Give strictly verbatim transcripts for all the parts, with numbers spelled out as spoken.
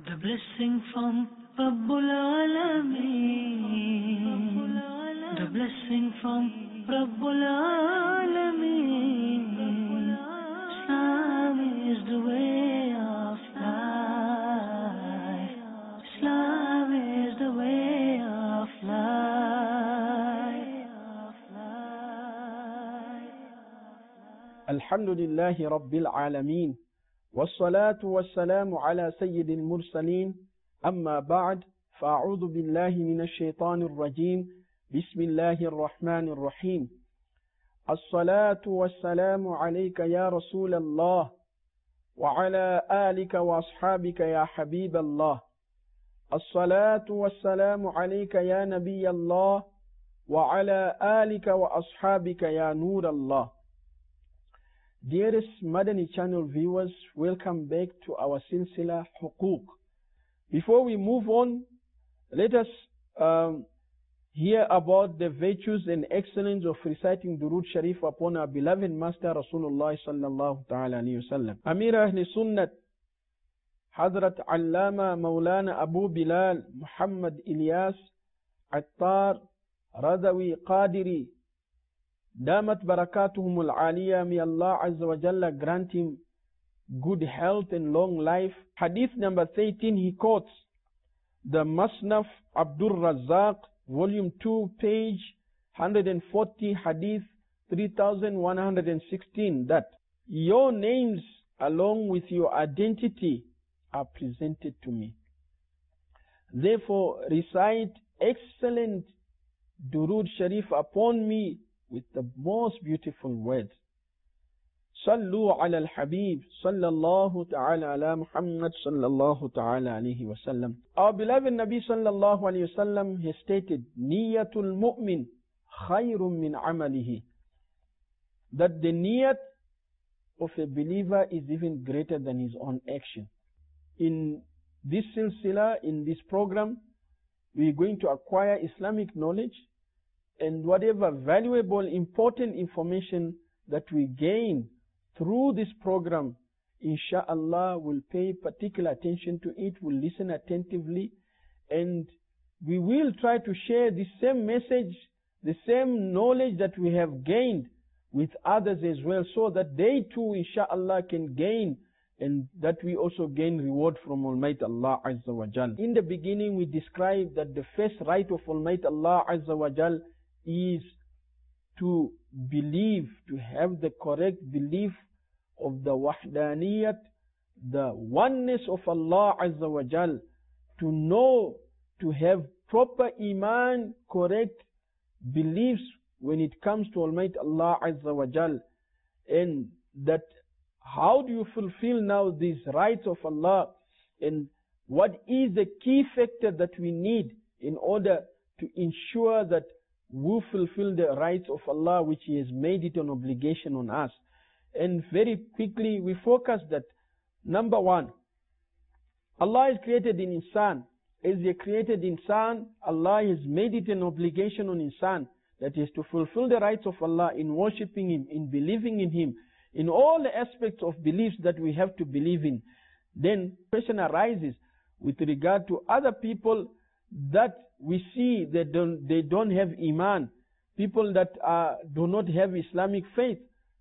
The blessing from Rabbul Alameen. The blessing from Rabbul Alameen. Islam is the way of life. Islam is the way of life. Alhamdulillahi Rabbil Alameen. والصلاة والسلام على سيد المرسلين أما بعد فأعوذ بالله من الشيطان الرجيم بسم الله الرحمن الرحيم الصلاة والسلام عليك يا رسول الله وعلى آلك وأصحابك يا حبيب الله الصلاة والسلام عليك يا نبي الله وعلى آلك وأصحابك يا نور الله. Dearest Madani channel viewers, welcome back to our Silsila Huquq. Before we move on, let us um, hear about the virtues and excellence of reciting Durood Sharif upon our beloved Master Rasulullah sallallahu ta'ala alayhi wa sallam. Amir Ahli Sunnat, Hazrat Allama Maulana Abu Bilal Muhammad Ilyas Attar Radawi Qadiri Damat Barakatuhum al-Aliyah, may Allah Azza wa Jalla grant him good health and long life. Hadith number thirteen, he quotes the Masnaf Abdul Razzaq, volume two, page one hundred forty, hadith three thousand one hundred sixteen, that your names along with your identity are presented to me. Therefore, recite excellent Durood Sharif upon me with the most beautiful words. Sallu ala al-Habib sallallahu ta'ala ala Muhammad sallallahu ta'ala alayhi wa sallam. Our beloved Nabi sallallahu alayhi wa sallam has stated, Niyatul mu'min khayrun min amalihi. That the niyat of a believer is even greater than his own action. In this silsila, in this program, we are going to acquire Islamic knowledge, and whatever valuable, important information that we gain through this program, inshallah, we'll pay particular attention to it, we'll listen attentively, and we will try to share the same message, the same knowledge that we have gained with others as well, so that they too, inshallah, can gain, and that we also gain reward from Almighty Allah Azza wa Jal. In the beginning, we described that the first right of Almighty Allah Azza wa Jal is to believe, to have the correct belief of the wahdaniyat, the oneness of Allah Azza wa Jal, to know, to have proper iman, correct beliefs when it comes to Almighty Allah Azza wa Jal, and that how do you fulfill now these rights of Allah, and what is the key factor that we need in order to ensure that we fulfill the rights of Allah, which He has made it an obligation on us. And very quickly we focus that, number one, Allah has created in insan. As He created insan, Allah has made it an obligation on insan, that is to fulfill the rights of Allah in worshipping Him, in believing in Him, in all the aspects of beliefs that we have to believe in. Then question arises with regard to other people that we see that don't, they don't have iman, people that uh, do not have Islamic faith.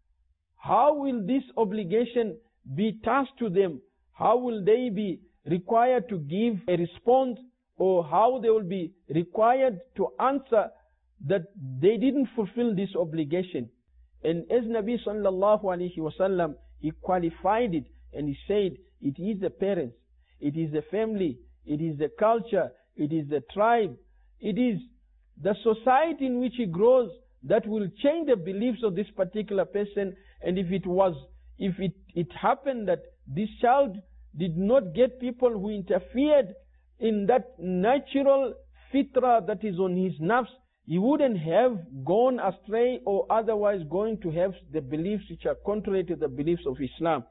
How will this obligation be tasked to them? How will they be required to give a response, or how they will be required to answer that they didn't fulfill this obligation? And as Nabi sallallahu alaihi wasallam, he qualified it, and he said, it is the parents, it is the family, it is the culture, it is the tribe, it is the society in which he grows that will change the beliefs of this particular person. And if it was, if it, it happened that this child did not get people who interfered in that natural fitra that is on his nafs, he wouldn't have gone astray or otherwise going to have the beliefs which are contrary to the beliefs of Islam.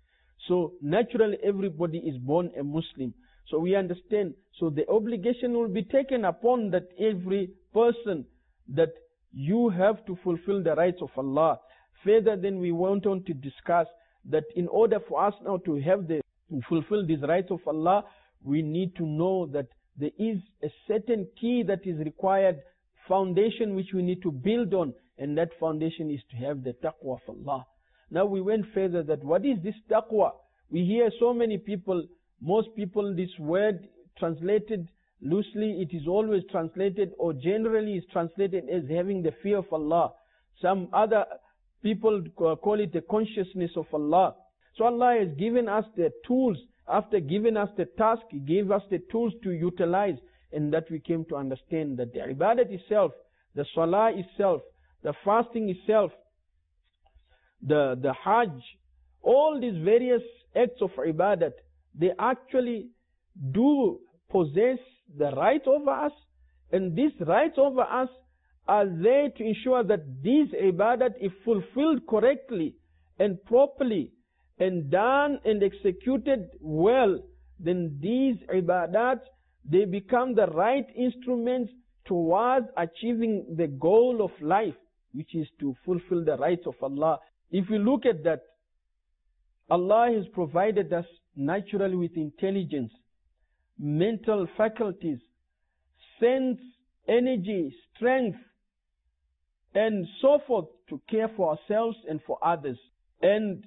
So naturally everybody is born a Muslim. So we understand. So the obligation will be taken upon that every person, that you have to fulfill the rights of Allah. Further, then we went on to discuss that in order for us now to have the fulfill these rights of Allah, we need to know that there is a certain key that is required, foundation which we need to build on, and that foundation is to have the taqwa of Allah. Now we went further that what is this taqwa? We hear so many people, most people, this word translated loosely, it is always translated or generally is translated as having the fear of Allah. Some other people call it the consciousness of Allah. So Allah has given us the tools. After giving us the task, He gave us the tools to utilize, and that we came to understand that the ibadat itself, the salah itself, the fasting itself, the, the hajj, all these various acts of ibadat, they actually do possess the right over us, and these rights over us are there to ensure that these ibadat, if fulfilled correctly and properly and done and executed well, then these ibadat, they become the right instruments towards achieving the goal of life, which is to fulfill the rights of Allah. If we look at that, Allah has provided us naturally with intelligence, mental faculties, sense, energy, strength, and so forth to care for ourselves and for others. And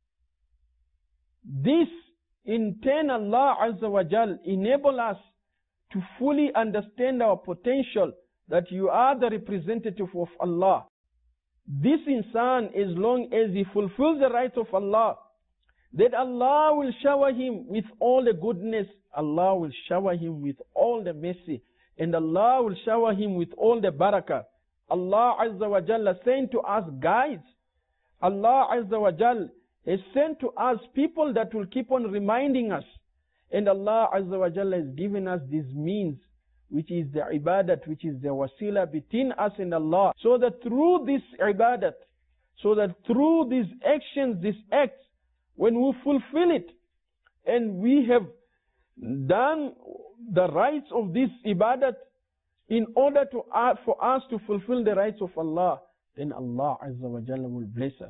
this, in turn, Allah Azza wa Jal enable us to fully understand our potential, that you are the representative of Allah. This insan, as long as he fulfills the rights of Allah, that Allah will shower him with all the goodness, Allah will shower him with all the mercy, and Allah will shower him with all the barakah. Allah Azza wa Jalla sent to us guides. Allah Azza wa Jalla has sent to us people that will keep on reminding us. And Allah Azza wa Jalla has given us these means, which is the ibadat, which is the wasila between us and Allah. So that through this ibadat, so that through these actions, these acts, when we fulfill it, and we have done the rights of this ibadat in order to uh, for us to fulfill the rights of Allah, then Allah Azza wa Jalla will bless us.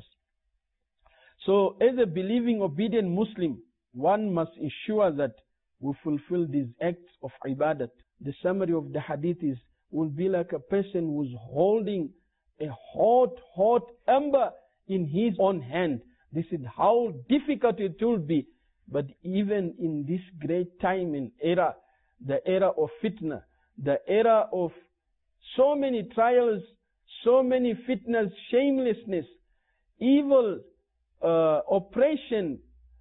So as a believing, obedient Muslim, one must ensure that we fulfill these acts of ibadat. The summary of the hadith is, will be like a person who's holding a hot, hot ember in his own hand. This is how difficult it will be. But even in this great time and era, the era of fitna, the era of so many trials, so many fitnas, shamelessness, evil, uh, oppression,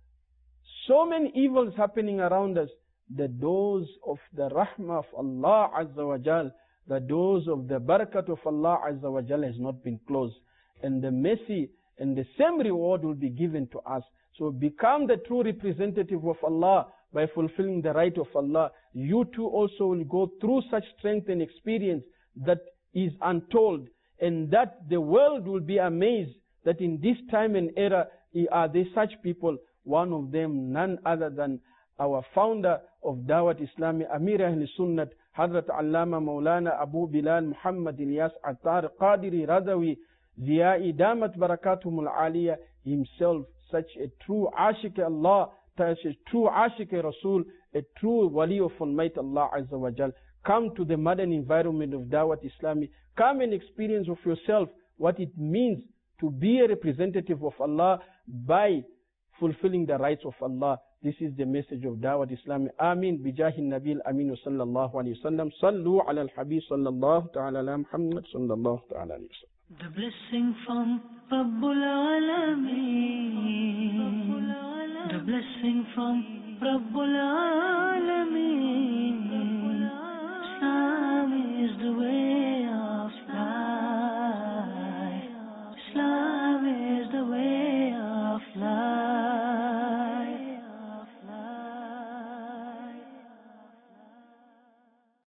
so many evils happening around us, the doors of the rahmah of Allah Azza wa Jal, the doors of the barakat of Allah Azza wa Jal has not been closed. And the mercy and the same reward will be given to us. So become the true representative of Allah by fulfilling the right of Allah. You too also will go through such strength and experience that is untold, and that the world will be amazed that in this time and era are there such people. One of them, none other than our founder of Dawat Islami, Amir Ahl Sunnat, Hadrat Allama Maulana Abu Bilal Muhammad Ilyas Attar Qadiri Radawi Ziyai Damat Barakatumul Aliyah, himself such a true Ashik Allah, such a true Ashik Rasul, a true Wali of Almighty Allah Azza wa Jal. Come to the modern environment of Dawat Islami. Come and experience of yourself what it means to be a representative of Allah by fulfilling the rights of Allah. This is the message of Dawat Islami. Amin. Bijahi Nabil Amin sallallahu alayhi wa sallam. Sallu ala al-Habib sallallahu ta'ala ala Muhammad sallallahu ta'ala alayhi wa sallam. The blessing from Rabbul Alameen. The blessing from Rabbul Alameen.